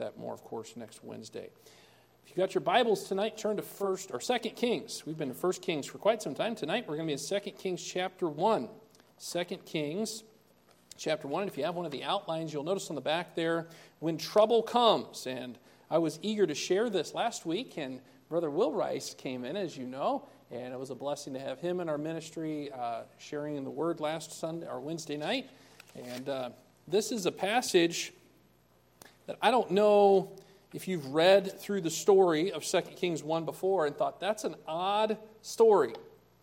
that more, of course, next Wednesday. If you got your Bibles tonight, turn to 1st or 2nd Kings. We've been in 1 Kings for quite some time. Tonight we're going to be in 2 Kings chapter 1. 2 Kings chapter 1. And if you have one of the outlines, you'll notice on the back there, when trouble comes. And I was eager to share this last week, and Brother Will Rice came in, as you know, and it was a blessing to have him in our ministry sharing the word last Sunday or Wednesday night. And this is a passage that I don't know if you've read through the story of 2 Kings 1 before and thought, that's an odd story,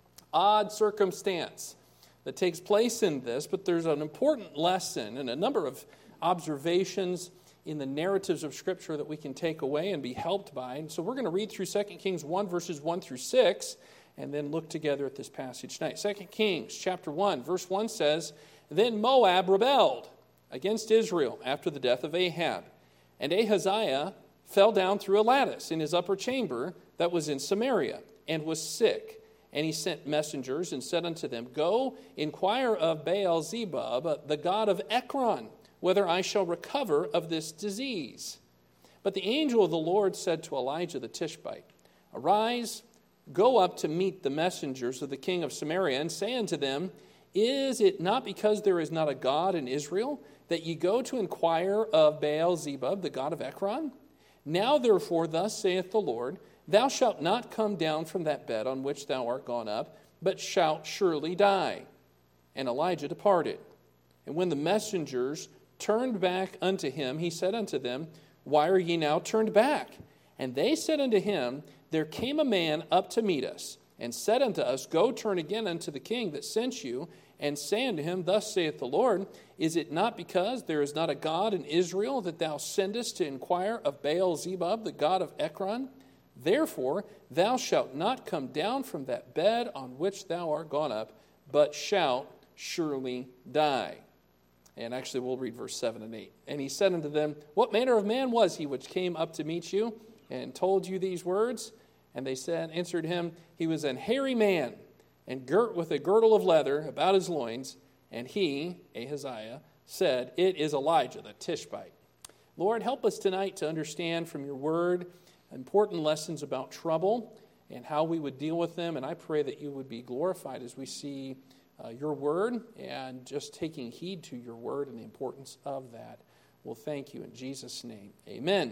odd circumstance that takes place in this, but there's an important lesson and a number of observations in the narratives of Scripture that we can take away and be helped by. And so we're going to read through 2 Kings 1, verses 1 through 6, and then look together at this passage tonight. 2 Kings chapter 1, verse 1 says, Then Moab rebelled against Israel after the death of Ahab. And Ahaziah fell down through a lattice in his upper chamber that was in Samaria, and was sick. And he sent messengers and said unto them, Go, inquire of Baal-zebub, the god of Ekron, whether I shall recover of this disease. But the angel of the Lord said to Elijah the Tishbite, Arise, go up to meet the messengers of the king of Samaria, and say unto them, Is it not because there is not a God in Israel, that ye go to inquire of Baal-zebub, the god of Ekron? Now therefore, thus saith the Lord, Thou shalt not come down from that bed on which thou art gone up, but shalt surely die. And Elijah departed. And when the messengers turned back unto him, he said unto them, Why are ye now turned back? And they said unto him, There came a man up to meet us, and said unto us, Go turn again unto the king that sent you, and say unto him, Thus saith the Lord, Is it not because there is not a God in Israel that thou sendest to inquire of Baal-zebub, the god of Ekron? Therefore thou shalt not come down from that bed on which thou art gone up, but shalt surely die. And actually we'll read verse 7 and 8. And he said unto them, What manner of man was he which came up to meet you, and told you these words? And they answered him, He was an hairy man, and girt with a girdle of leather about his loins. And he, Ahaziah, said, It is Elijah the Tishbite. Lord, help us tonight to understand from your word important lessons about trouble and how we would deal with them. And I pray that you would be glorified as we see your word and just taking heed to your word and the importance of that. We'll thank you in Jesus' name. Amen.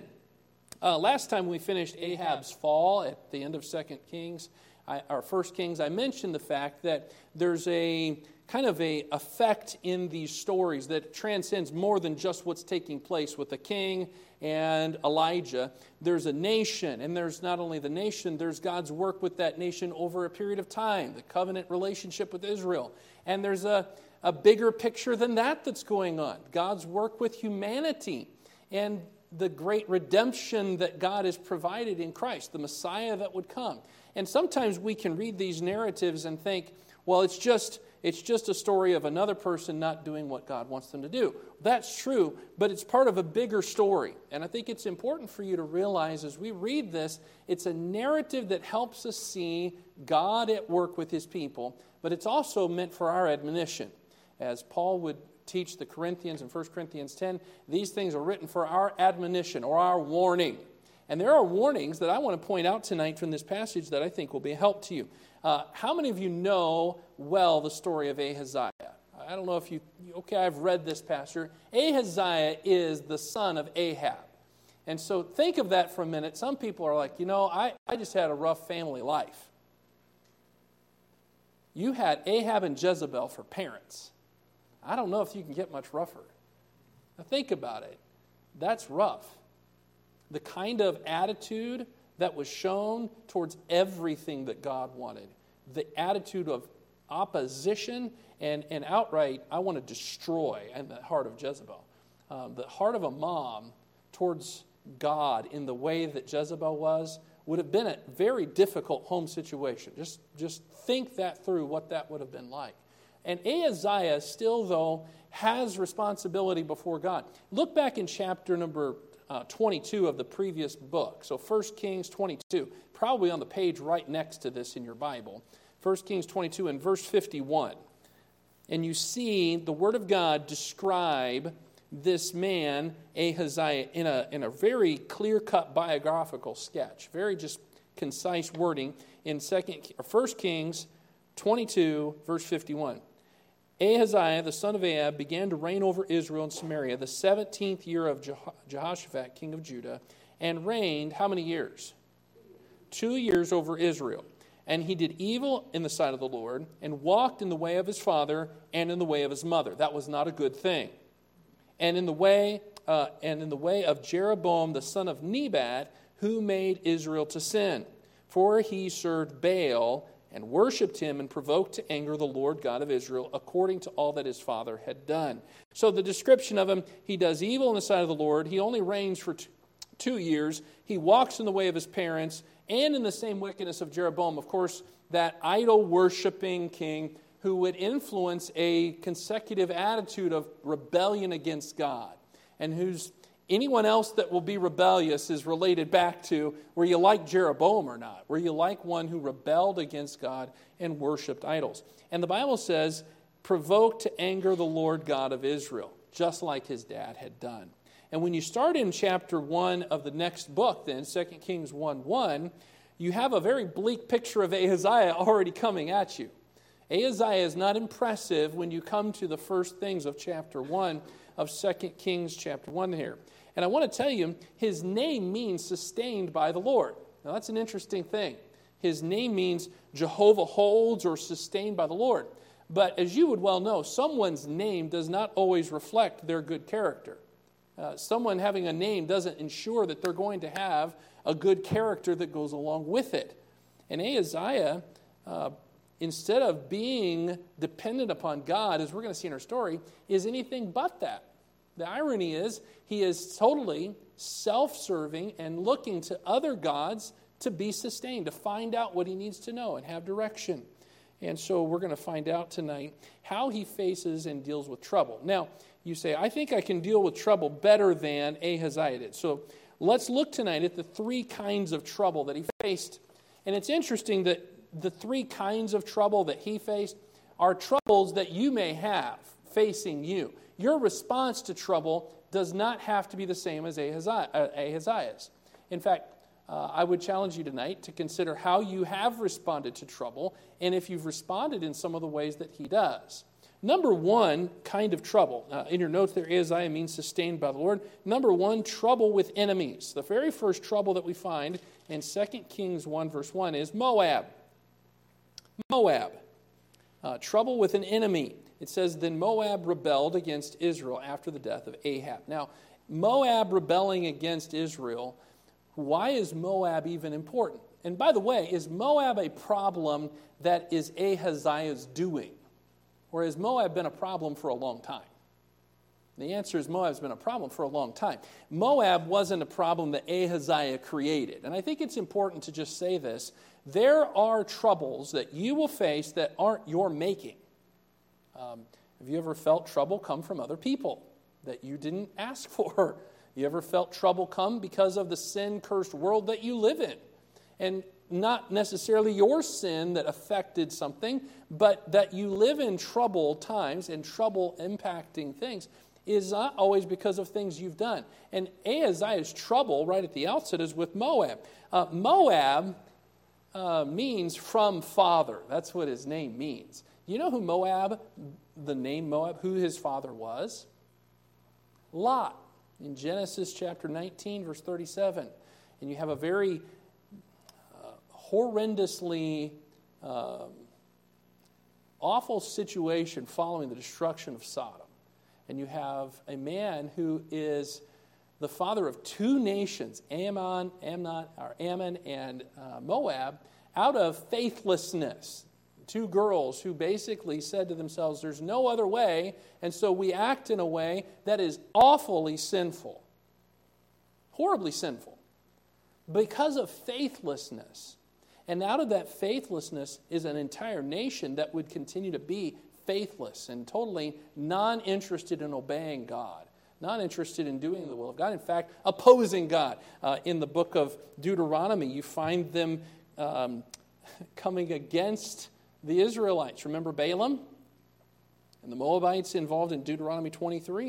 Last time we finished Ahab's fall at the end of 2 Kings, or 1 Kings, I mentioned the fact that there's a kind of a effect in these stories that transcends more than just what's taking place with the king and Elijah. There's a nation, and there's not only the nation, there's God's work with that nation over a period of time, the covenant relationship with Israel. And there's a bigger picture than that that's going on, God's work with humanity and the great redemption that God has provided in Christ, the Messiah that would come. And sometimes we can read these narratives and think, well, it's just a story of another person not doing what God wants them to do. That's true, but it's part of a bigger story. And I think it's important for you to realize as we read this, it's a narrative that helps us see God at work with his people, but it's also meant for our admonition. As Paul would teach the Corinthians in 1 Corinthians 10, these things are written for our admonition or our warning. And there are warnings that I want to point out tonight from this passage that I think will be a help to you. How many of you know well the story of Ahaziah? I don't know if I've read this, Pastor. Ahaziah is the son of Ahab. And so think of that for a minute. Some people are like, I just had a rough family life. You had Ahab and Jezebel for parents. I don't know if you can get much rougher. Now think about it. That's rough. The kind of attitude that was shown towards everything that God wanted. The attitude of opposition and outright, I want to destroy, and the heart of Jezebel. The heart of a mom towards God in the way that Jezebel was would have been a very difficult home situation. Just think that through, what that would have been like. And Ahaziah still, though, has responsibility before God. Look back in chapter number 22 of the previous book. So 1 Kings 22, probably on the page right next to this in your Bible. 1 Kings 22 and verse 51. And you see the Word of God describe this man, Ahaziah, in a very clear-cut biographical sketch, very just concise wording in 1 Kings 22, verse 51. Ahaziah, the son of Ahab, began to reign over Israel and Samaria the 17th year of Jehoshaphat, king of Judah, and reigned how many years? 2 years over Israel. And he did evil in the sight of the Lord, and walked in the way of his father and in the way of his mother. That was not a good thing. And in the way of Jeroboam, the son of Nebat, who made Israel to sin. For he served Baal and worshipped him and provoked to anger the Lord God of Israel according to all that his father had done. So the description of him, he does evil in the sight of the Lord. He only reigns for 2 years. He walks in the way of his parents and in the same wickedness of Jeroboam. Of course, that idol-worshiping king who would influence a consecutive attitude of rebellion against God, and whose anyone else that will be rebellious is related back to, were you like Jeroboam or not? Were you like one who rebelled against God and worshipped idols? And the Bible says, provoked to anger the Lord God of Israel, just like his dad had done. And when you start in chapter 1 of the next book, then, 2 Kings 1:1, you have a very bleak picture of Ahaziah already coming at you. Ahaziah is not impressive when you come to the first things of chapter 1 of 2 Kings chapter 1 here. And I want to tell you, his name means sustained by the Lord. Now that's an interesting thing. His name means Jehovah holds or sustained by the Lord. But as you would well know, someone's name does not always reflect their good character. Someone having a name doesn't ensure that they're going to have a good character that goes along with it. And Ahaziah, instead of being dependent upon God, as we're going to see in our story, is anything but that. The irony is, he is totally self-serving and looking to other gods to be sustained, to find out what he needs to know and have direction. And so we're going to find out tonight how he faces and deals with trouble. Now, you say, I think I can deal with trouble better than Ahaziah did. So let's look tonight at the 3 kinds of trouble that he faced. And it's interesting that the 3 kinds of trouble that he faced are troubles that you may have facing you. Your response to trouble does not have to be the same as Ahaziah's. In fact, I would challenge you tonight to consider how you have responded to trouble and if you've responded in some of the ways that he does. Number 1 kind of trouble. In your notes there, Ahaziah means sustained by the Lord. Number 1, trouble with enemies. The very first trouble that we find in 2 Kings 1 verse 1 is Moab. Moab. Trouble with an enemy. It says, then Moab rebelled against Israel after the death of Ahab. Now, Moab rebelling against Israel, why is Moab even important? And by the way, is Moab a problem that is Ahaziah's doing? Or has Moab been a problem for a long time? The answer is Moab's been a problem for a long time. Moab wasn't a problem that Ahaziah created. And I think it's important to just say this. There are troubles that you will face that aren't your making. Have you ever felt trouble come from other people that you didn't ask for? You ever felt trouble come because of the sin-cursed world that you live in? And not necessarily your sin that affected something, but that you live in troubled times and trouble impacting things is not always because of things you've done. And Ahaziah's trouble right at the outset is with Moab. Moab means from father. That's what his name means. You know who Moab, the name Moab, who his father was? Lot, in Genesis chapter 19, verse 37. And you have a very horrendously awful situation following the destruction of Sodom. And you have a man who is the father of 2 nations, Ammon and Moab, out of faithlessness. 2 girls who basically said to themselves, there's no other way, and so we act in a way that is awfully sinful, horribly sinful, because of faithlessness. And out of that faithlessness is an entire nation that would continue to be faithless and totally non-interested in obeying God, not interested in doing the will of God. In fact, opposing God. In the book of Deuteronomy, you find them coming against the Israelites. Remember Balaam? And the Moabites involved in Deuteronomy 23.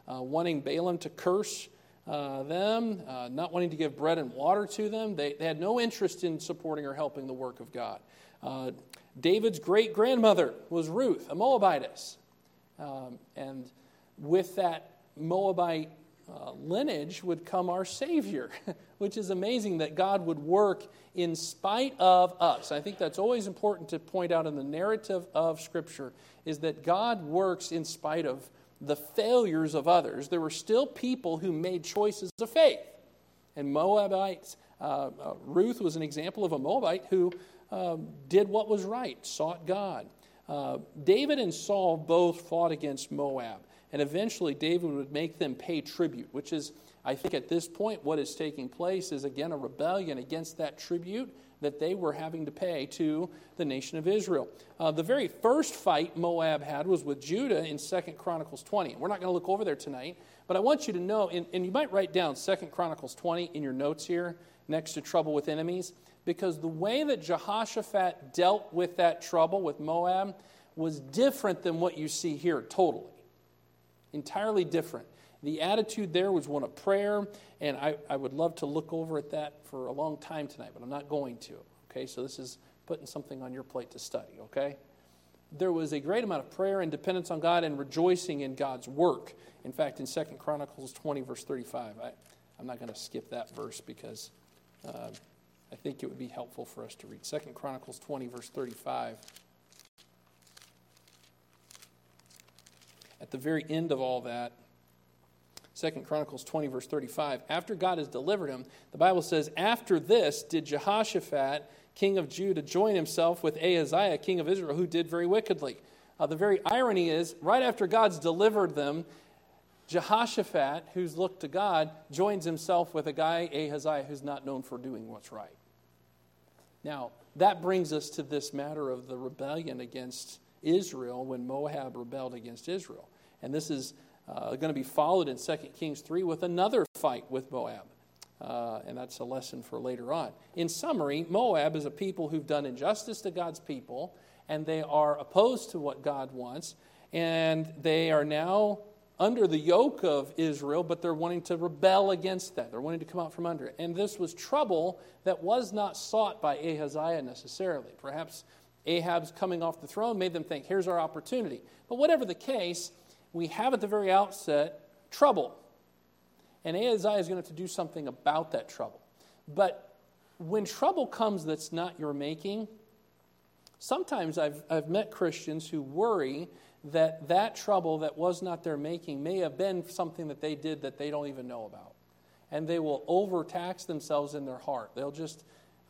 wanting Balaam to curse them, not wanting to give bread and water to them. They had no interest in supporting or helping the work of God. David's great-grandmother was Ruth, a Moabitess. And with that Moabite lineage would come our Savior, which is amazing that God would work in spite of us. I think that's always important to point out in the narrative of Scripture, is that God works in spite of the failures of others. There were still people who made choices of faith. And Moabites, Ruth was an example of a Moabite who did what was right, sought God. David and Saul both fought against Moab. And eventually David would make them pay tribute, which is, I think at this point, what is taking place is, again, a rebellion against that tribute that they were having to pay to the nation of Israel. The very first fight Moab had was with Judah in 2 Chronicles 20. We're not going to look over there tonight, but I want you to know, and you might write down 2 Chronicles 20 in your notes here, next to trouble with enemies, because the way that Jehoshaphat dealt with that trouble with Moab was different than what you see here, totally. Entirely different. The attitude there was one of prayer, and I would love to look over at that for a long time tonight, but I'm not going to. Okay, so this is putting something on your plate to study, okay? There was a great amount of prayer and dependence on God and rejoicing in God's work. In fact, in 2 Chronicles 20, verse 35, I'm not going to skip that verse because I think it would be helpful for us to read. 2 Chronicles 20, verse 35. At the very end of all that, 2 Chronicles 20, verse 35, after God has delivered him, the Bible says, after this did Jehoshaphat, king of Judah, join himself with Ahaziah, king of Israel, who did very wickedly. The very irony is, right after God's delivered them, Jehoshaphat, who's looked to God, joins himself with a guy, Ahaziah, who's not known for doing what's right. Now, that brings us to this matter of the rebellion against Israel when Moab rebelled against Israel. And this is going to be followed in 2 Kings 3 with another fight with Moab. And that's a lesson for later on. In summary, Moab is a people who've done injustice to God's people, and they are opposed to what God wants, and they are now under the yoke of Israel, but they're wanting to rebel against that. They're wanting to come out from under it. And this was trouble that was not sought by Ahaziah necessarily. Perhaps Ahab's coming off the throne made them think, here's our opportunity. But whatever the case, we have at the very outset trouble. And Ahaziah is going to have to do something about that trouble. But when trouble comes that's not your making, sometimes I've met Christians who worry that trouble that was not their making may have been something that they did that they don't even know about. And they will overtax themselves in their heart. They'll just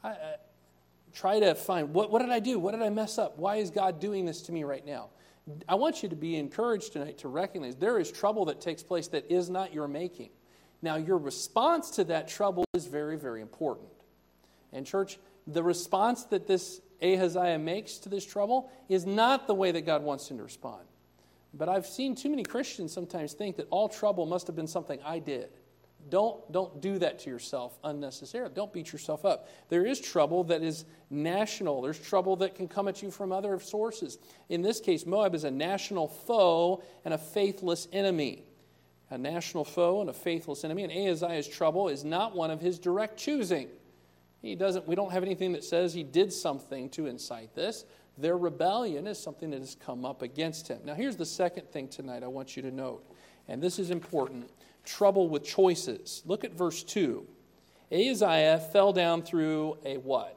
try to find, what did I do? What did I mess up? Why is God doing this to me right now? I want you to be encouraged tonight to recognize there is trouble that takes place that is not your making. Now, your response to that trouble is very, very important. And church, the response that this Ahaziah makes to this trouble is not the way that God wants him to respond. But I've seen too many Christians sometimes think that all trouble must have been something I did. Don't do that to yourself unnecessarily. Don't beat yourself up. There is trouble that is national. There's trouble that can come at you from other sources. In this case, Moab is a national foe and a faithless enemy. A national foe and a faithless enemy. And Ahaziah's trouble is not one of his direct choosing. We don't have anything that says he did something to incite this. Their rebellion is something that has come up against him. Now, here's the second thing tonight I want you to note. And this is important. Trouble with choices. Look at verse 2. Ahaziah fell down through a what?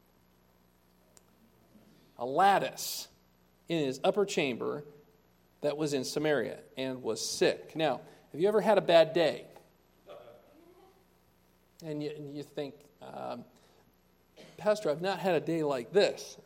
A lattice in his upper chamber that was in Samaria and was sick. Now, have you ever had a bad day? And you think, Pastor, I've not had a day like this.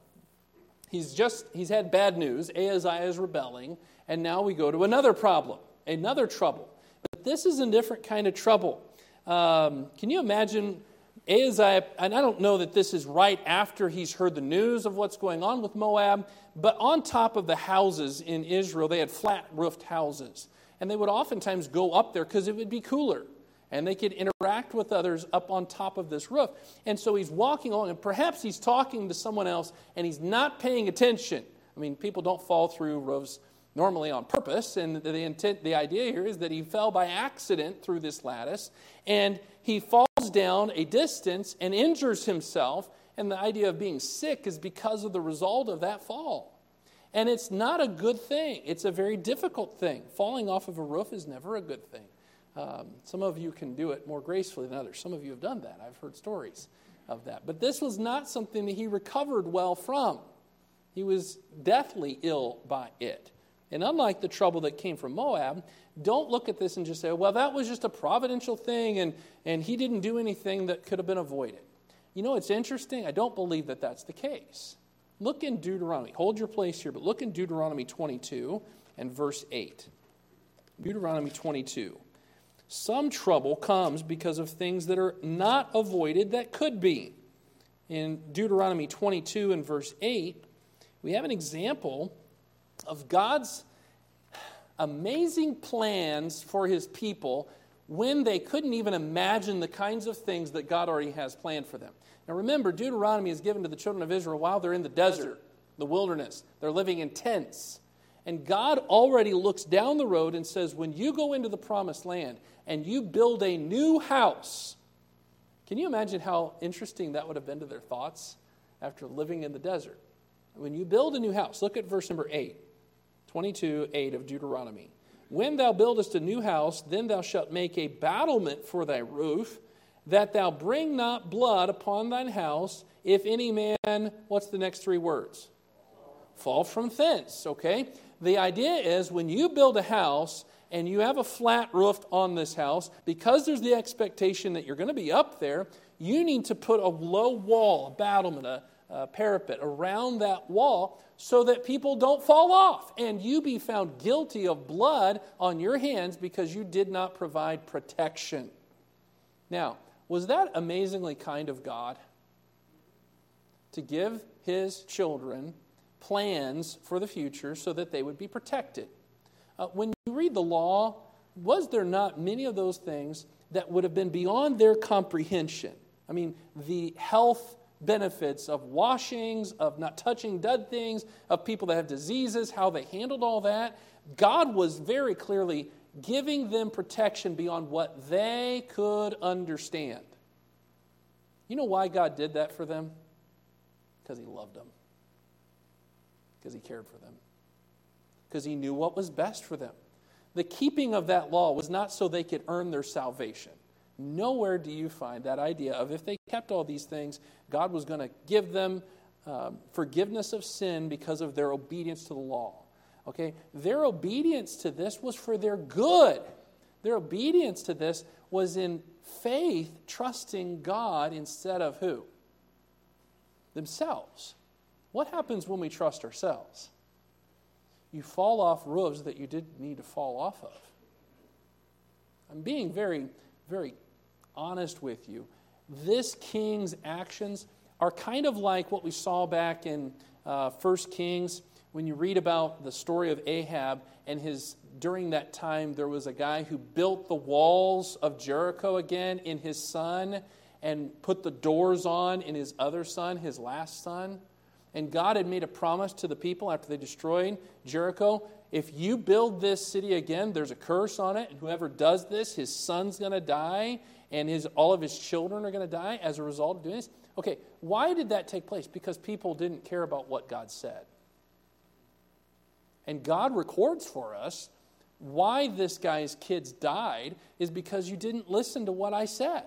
He's had bad news. Ahaziah is rebelling. And now we go to another problem, another trouble. But this is a different kind of trouble. Can you imagine Ahaziah, and I don't know that this is right after he's heard the news of what's going on with Moab, but on top of the houses in Israel, they had flat-roofed houses. And they would oftentimes go up there because it would be cooler. And they could interact with others up on top of this roof. And so he's walking along, and perhaps he's talking to someone else, and he's not paying attention. I mean, people don't fall through roofs normally on purpose. And the idea here is that he fell by accident through this lattice, and he falls down a distance and injures himself. And the idea of being sick is because of the result of that fall. And it's not a good thing. It's a very difficult thing. Falling off of a roof is never a good thing. Some of you can do it more gracefully than others. Some of you have done that. I've heard stories of that. But this was not something that he recovered well from. He was deathly ill by it. And unlike the trouble that came from Moab, don't look at this and just say, well, that was just a providential thing, and he didn't do anything that could have been avoided. You know, it's interesting. I don't believe that that's the case. Look in Deuteronomy. Hold your place here, but look in Deuteronomy 22 and verse 8. Deuteronomy 22. Some trouble comes because of things that are not avoided that could be. In Deuteronomy 22 and verse 8, we have an example of God's amazing plans for his people when they couldn't even imagine the kinds of things that God already has planned for them. Now remember, Deuteronomy is given to the children of Israel while they're in the desert, the wilderness. They're living in tents. And God already looks down the road and says, when you go into the promised land and you build a new house, can you imagine how interesting that would have been to their thoughts after living in the desert? When you build a new house, look at verse number 8, 22:8 of Deuteronomy. When thou buildest a new house, then thou shalt make a battlement for thy roof, that thou bring not blood upon thine house, if any man, what's the next three words? Fall from thence, okay? The idea is when you build a house and you have a flat roof on this house, because there's the expectation that you're going to be up there, you need to put a low wall, a battlement, a parapet around that wall so that people don't fall off and you be found guilty of blood on your hands because you did not provide protection. Now, was that amazingly kind of God to give his children plans for the future so that they would be protected? When you read the law, was there not many of those things that would have been beyond their comprehension? I mean, the health benefits of washings, of not touching dead things, of people that have diseases, how they handled all that. God was very clearly giving them protection beyond what they could understand. You know why God did that for them? Because he loved them. Because he cared for them. Because he knew what was best for them. The keeping of that law was not so they could earn their salvation. Nowhere do you find that idea of if they kept all these things, God was going to give them forgiveness of sin because of their obedience to the law. Okay? Their obedience to this was for their good. Their obedience to this was in faith, trusting God instead of who? Themselves. What happens when we trust ourselves? You fall off roofs that you didn't need to fall off of. I'm being very, very honest with you. This king's actions are kind of like what we saw back in 1 Kings when you read about the story of Ahab and during that time there was a guy who built the walls of Jericho again in his son and put the doors on in his other son, his last son. And God had made a promise to the people after they destroyed Jericho. If you build this city again, there's a curse on it. And whoever does this, his son's going to die. And all of his children are going to die as a result of doing this. Okay, why did that take place? Because people didn't care about what God said. And God records for us why this guy's kids died is because you didn't listen to what I said.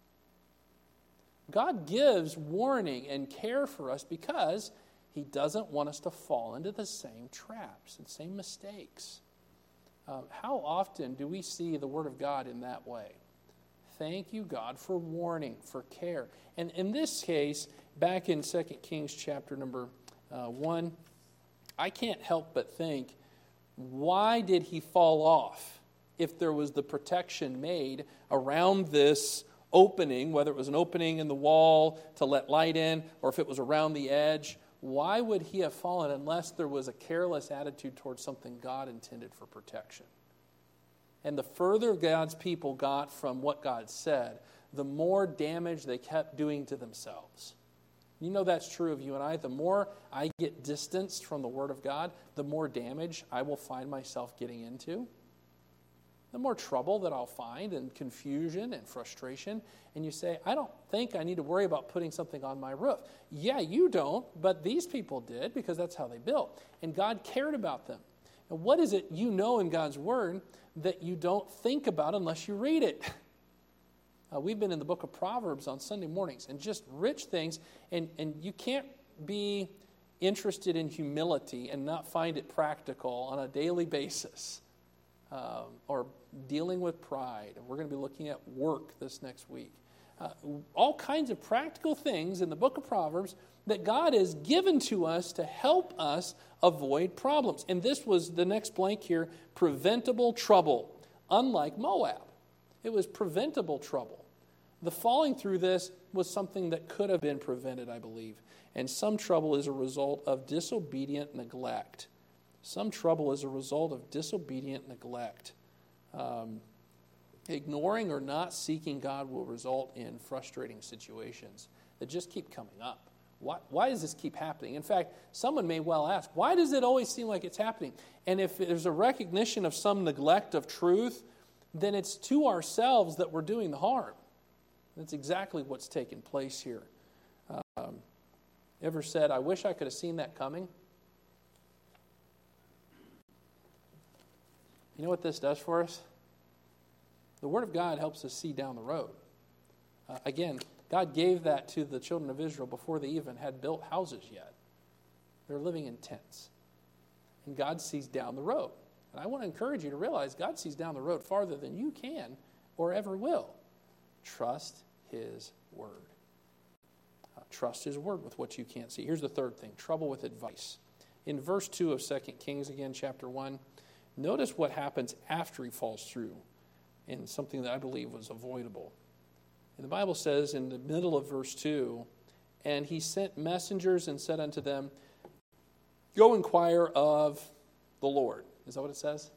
God gives warning and care for us because he doesn't want us to fall into the same traps and same mistakes. How often do we see the Word of God in that way? Thank you, God, for warning, for care. And in this case, back in 2 Kings chapter number 1, I can't help but think, why did he fall off if there was the protection made around this opening, whether it was an opening in the wall to let light in or if it was around the edge? Why would he have fallen unless there was a careless attitude towards something God intended for protection? And the further God's people got from what God said, the more damage they kept doing to themselves. You know that's true of you and I. The more I get distanced from the Word of God, the more damage I will find myself getting into. The more trouble that I'll find, and confusion and frustration. And you say, I don't think I need to worry about putting something on my roof. Yeah, you don't, but these people did, because that's how they built. And God cared about them. And what is it you know in God's Word that you don't think about unless you read it? We've been in the book of Proverbs on Sunday mornings, and just rich things, and you can't be interested in humility and not find it practical on a daily basis, or dealing with pride. And we're going to be looking at work this next week. All kinds of practical things in the book of Proverbs that God has given to us to help us avoid problems. And this was the next blank here, preventable trouble, unlike Moab. It was preventable trouble. The falling through this was something that could have been prevented, I believe. And some trouble is a result of disobedient neglect. Some trouble is a result of disobedient neglect. Ignoring or not seeking God will result in frustrating situations that just keep coming up. Why does this keep happening? In fact, someone may well ask, why does it always seem like it's happening? And if there's a recognition of some neglect of truth, then it's to ourselves that we're doing the harm. That's exactly what's taking place here. Ever said, I wish I could have seen that coming? You know what this does for us? The Word of God helps us see down the road. Again, God gave that to the children of Israel before they even had built houses yet. They're living in tents. And God sees down the road. And I want to encourage you to realize God sees down the road farther than you can or ever will. Trust His Word. Trust His Word with what you can't see. Here's the third thing, trouble with advice. In verse 2 of 2 Kings, again, chapter 1, notice what happens after he falls through in something that I believe was avoidable. And the Bible says in the middle of verse 2, and he sent messengers and said unto them, go inquire of the Lord. Is that what it says?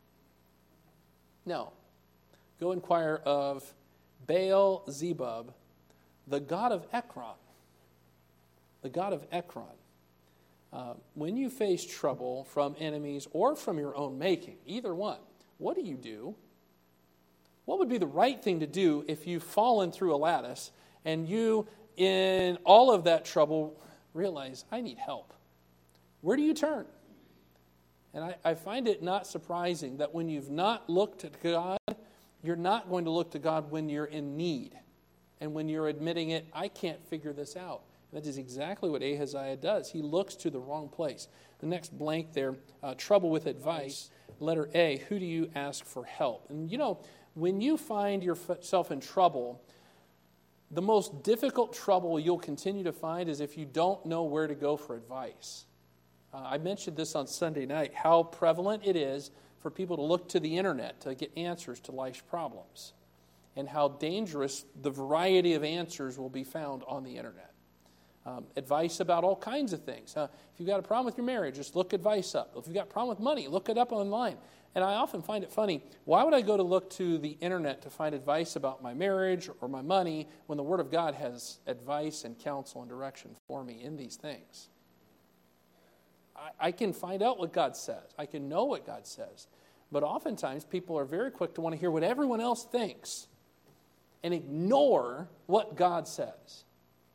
No. Go inquire of Baal-zebub, the god of Ekron. The god of Ekron. When you face trouble from enemies or from your own making, either one, what do? What would be the right thing to do if you've fallen through a lattice and you, in all of that trouble, realize, I need help? Where do you turn? And I find it not surprising that when you've not looked to God, you're not going to look to God when you're in need. And when you're admitting it, I can't figure this out. That is exactly what Ahaziah does. He looks to the wrong place. The next blank there, trouble with advice. Letter A, who do you ask for help? And you know, when you find yourself in trouble, the most difficult trouble you'll continue to find is if you don't know where to go for advice. I mentioned this on Sunday night, how prevalent it is for people to look to the internet to get answers to life's problems, and how dangerous the variety of answers will be found on the internet. Advice about all kinds of things. If you've got a problem with your marriage, just look advice up. If you've got a problem with money, look it up online. And I often find it funny, why would I go to look to the internet to find advice about my marriage or my money when the Word of God has advice and counsel and direction for me in these things? I can find out what God says. I can know what God says. But oftentimes people are very quick to want to hear what everyone else thinks and ignore what God says.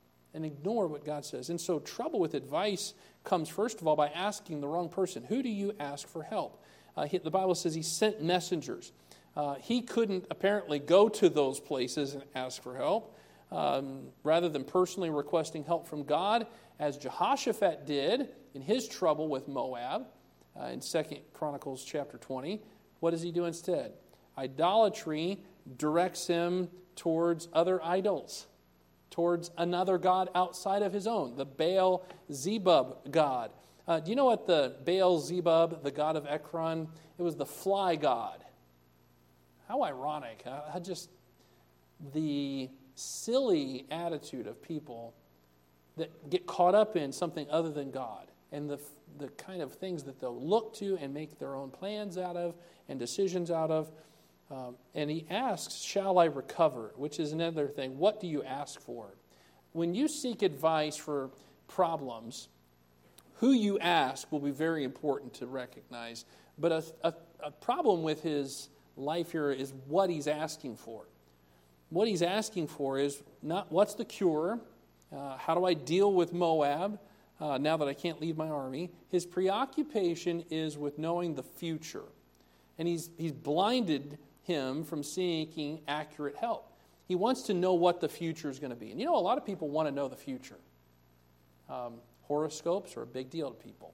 And so trouble with advice comes, first of all, by asking the wrong person. Who do you ask for help? The Bible says he sent messengers. He couldn't apparently go to those places and ask for help. Rather than personally requesting help from God, as Jehoshaphat did in his trouble with Moab, in 2 Chronicles chapter 20, what does he do instead? Idolatry directs him towards other idols, towards another god outside of his own, the Baal-zebub god. Do you know what the Baal-zebub, the god of Ekron, it was the fly god. How ironic. Just the silly attitude of people that get caught up in something other than God, and the kind of things that they'll look to and make their own plans out of and decisions out of. And he asks, shall I recover? Which is another thing. What do you ask for? when you seek advice for problems, who you ask will be very important to recognize. But a problem with his life here is what he's asking for. What he's asking for is not what's the cure, how do I deal with Moab now that I can't leave my army. His preoccupation is with knowing the future. And he's blinded him from seeking accurate help. He wants to know what the future is going to be. And a lot of people want to know the future. Horoscopes are a big deal to people.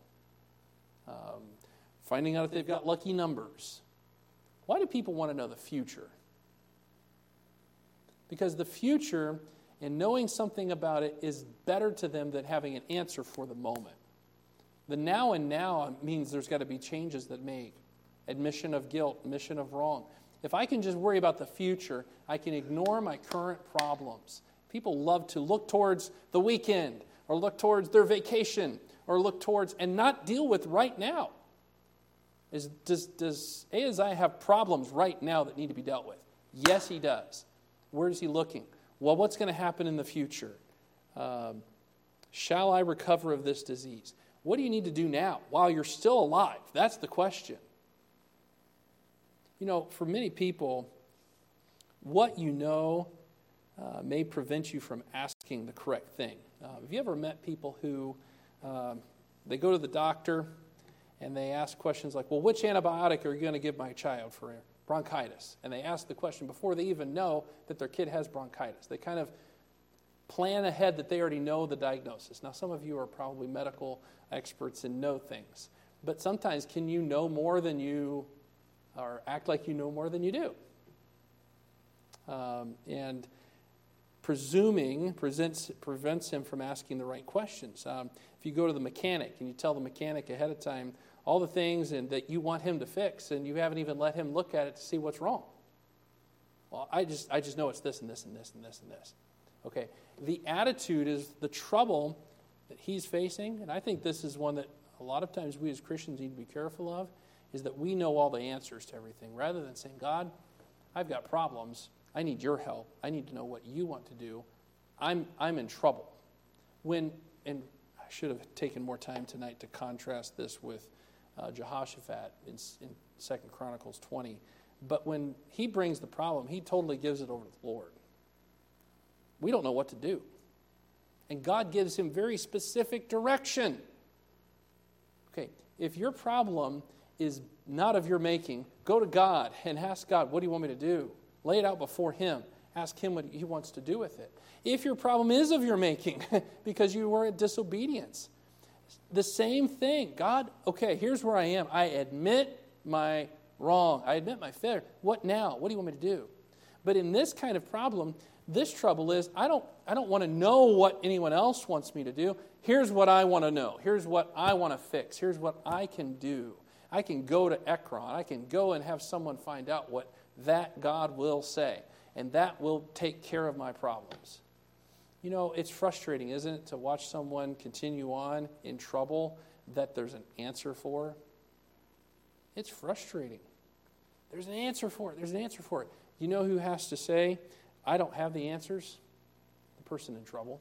Finding out if they've got lucky numbers. Why do people want to know the future? Because the future and knowing something about it is better to them than having an answer for the moment. The now and now means there's got to be changes that make. Admission of guilt, admission of wrong. If I can just worry about the future, I can ignore my current problems. People love to look towards the weekend or look towards their vacation or look towards and not deal with right now. Does Ahaziah have problems right now that need to be dealt with? Yes, he does. Where is he looking? Well, what's going to happen in the future? Shall I recover of this disease? What do you need to do now while you're still alive? That's the question. For many people, what you know may prevent you from asking the correct thing. Have you ever met people who, they go to the doctor and they ask questions like, well, which antibiotic are you going to give my child for bronchitis? And they ask the question before they even know that their kid has bronchitis. They kind of plan ahead that they already know the diagnosis. Now, some of you are probably medical experts and know things. But sometimes can you know more than you, or act like you know more than you do? And presuming prevents him from asking the right questions. If you go to the mechanic and you tell the mechanic ahead of time all the things that you want him to fix, and you haven't even let him look at it to see what's wrong. Well, I just know it's this and this and this and this and this. Okay, the attitude is the trouble that he's facing, and I think this is one that a lot of times we as Christians need to be careful of, is that we know all the answers to everything. Rather than saying, God, I've got problems. I need your help. I need to know what you want to do. I'm in trouble. And I should have taken more time tonight to contrast this with Jehoshaphat in 2 Chronicles 20. But when he brings the problem, he totally gives it over to the Lord. We don't know what to do. And God gives him very specific direction. Okay, if your problem is not of your making, go to God and ask God, what do you want me to do? Lay it out before him. Ask him what he wants to do with it. If your problem is of your making because you were in disobedience, the same thing. God, okay, here's where I am. I admit my wrong. I admit my failure. What now? What do you want me to do? But in this kind of problem, this trouble is I don't want to know what anyone else wants me to do. Here's what I want to know. Here's what I want to fix. Here's what I can do. I can go to Ekron. I can go and have someone find out what that God will say. And that will take care of my problems. It's frustrating, isn't it, to watch someone continue on in trouble that there's an answer for? It's frustrating. There's an answer for it. There's an answer for it. You know who has to say, I don't have the answers? The person in trouble.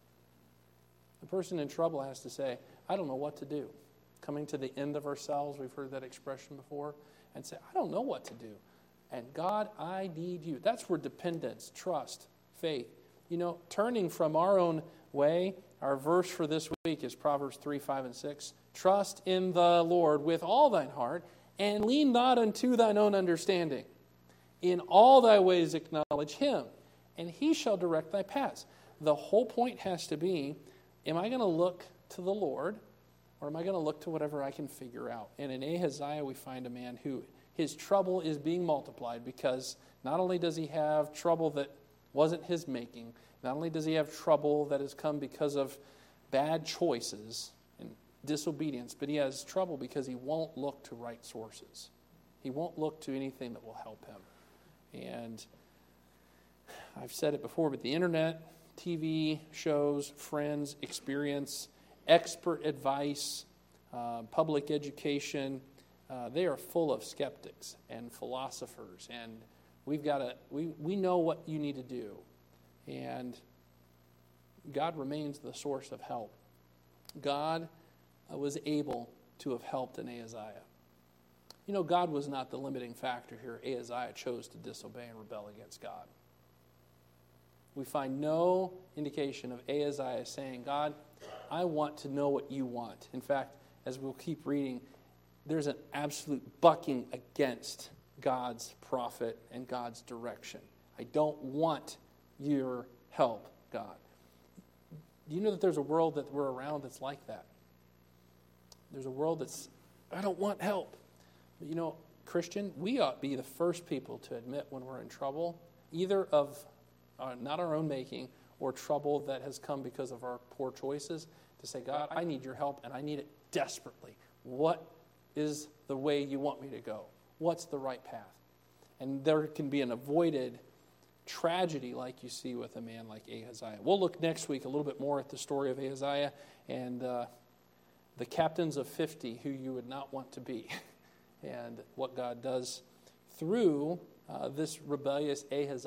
The person in trouble has to say, I don't know what to do. Coming to the end of ourselves, we've heard that expression before, and say, I don't know what to do. And God, I need you. That's where dependence, trust, faith. Turning from our own way, our verse for this week is Proverbs 3, 5, and 6. Trust in the Lord with all thine heart, and lean not unto thine own understanding. In all thy ways acknowledge him, and he shall direct thy paths. The whole point has to be, am I going to look to the Lord, or am I going to look to whatever I can figure out? And in Ahaziah, we find a man who his trouble is being multiplied because not only does he have trouble that wasn't his making, not only does he have trouble that has come because of bad choices and disobedience, but he has trouble because he won't look to right sources. He won't look to anything that will help him. And I've said it before, but the internet, TV shows, friends, experience, expert advice, public education, they are full of skeptics and philosophers, and we know what you need to do. And God remains the source of help. God was able to have helped in Ahaziah. You know, God was not the limiting factor here. Ahaziah chose to disobey and rebel against God. We find no indication of Ahaziah saying, God, I want to know what you want. In fact, as we'll keep reading, there's an absolute bucking against God's prophet and God's direction. I don't want your help, God. Do you know that there's a world that we're around that's like that? There's a world that's, I don't want help. But you know, Christian, we ought to be the first people to admit when we're in trouble, either of not our own making or trouble that has come because of our poor choices, to say, God, I need your help and I need it desperately. What is the way you want me to go? What's the right path? And there can be an avoided tragedy like you see with a man like Ahaziah. We'll look next week a little bit more at the story of Ahaziah and the captains of 50 who you would not want to be and what God does through this rebellious Ahaziah.